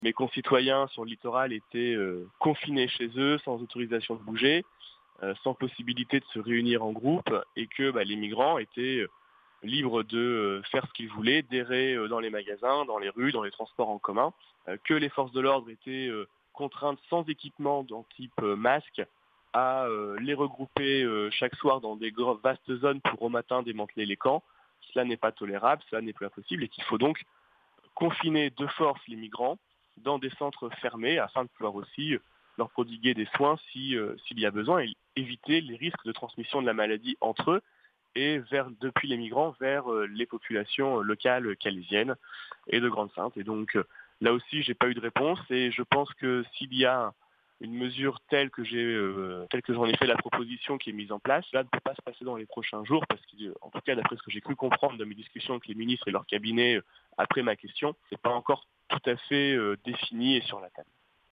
Mes concitoyens sur le littoral étaient confinés chez eux, sans autorisation de bouger, sans possibilité de se réunir en groupe, et que les migrants étaient libres de faire ce qu'ils voulaient, d'errer dans les magasins, dans les rues, dans les transports en commun, que les forces de l'ordre étaient contraintes sans équipement type masque à les regrouper chaque soir dans des vastes zones pour au matin démanteler les camps. Cela n'est pas tolérable, cela n'est plus possible, et qu'il faut donc confiner de force les migrants dans des centres fermés afin de pouvoir aussi leur prodiguer des soins s'il y a besoin, et éviter les risques de transmission de la maladie entre eux et depuis les migrants vers les populations locales calaisiennes et de Grande-Synthe. Et donc là aussi, j'ai pas eu de réponse, et je pense que s'il y a une mesure telle que j'en ai fait la proposition qui est mise en place, cela ne peut pas se passer dans les prochains jours, parce qu'en tout cas, d'après ce que j'ai cru comprendre de mes discussions avec les ministres et leur cabinet après ma question, c'est pas encore tout à fait défini et sur la table.